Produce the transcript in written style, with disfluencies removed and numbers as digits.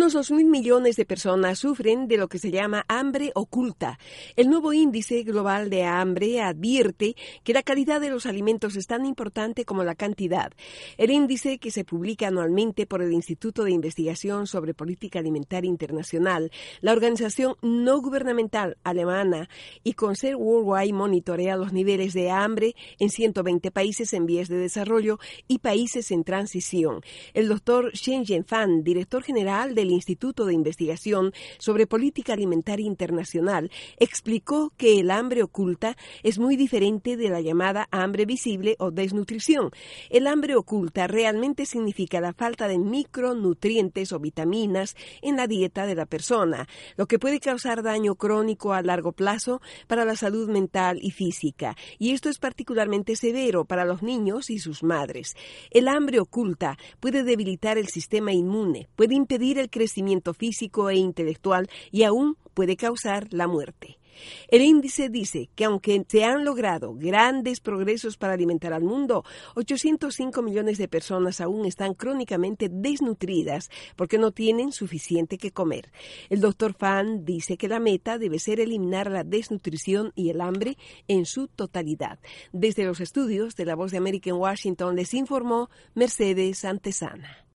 Unos 2.000 millones de personas sufren de lo que se llama hambre oculta. El nuevo índice global de hambre advierte que la calidad de los alimentos es tan importante como la cantidad. El índice, que se publica anualmente por el Instituto de Investigación sobre Política Alimentaria Internacional, la organización no gubernamental alemana, y Concern Worldwide, monitorea los niveles de hambre en 120 países en vías de desarrollo y países en transición. El doctor Shenzhen Fan, director general del Instituto de Investigación sobre Política Alimentaria Internacional, explicó que el hambre oculta es muy diferente de la llamada hambre visible o desnutrición. El hambre oculta realmente significa la falta de micronutrientes o vitaminas en la dieta de la persona, lo que puede causar daño crónico a largo plazo para la salud mental y física, y esto es particularmente severo para los niños y sus madres. El hambre oculta puede debilitar el sistema inmune, puede impedir el crecimiento físico e intelectual y aún puede causar la muerte. El índice dice que aunque se han logrado grandes progresos para alimentar al mundo, 805 millones de personas aún están crónicamente desnutridas porque no tienen suficiente que comer. El doctor Fan dice que la meta debe ser eliminar la desnutrición y el hambre en su totalidad. Desde los estudios de La Voz de América en Washington les informó Mercedes Antezana.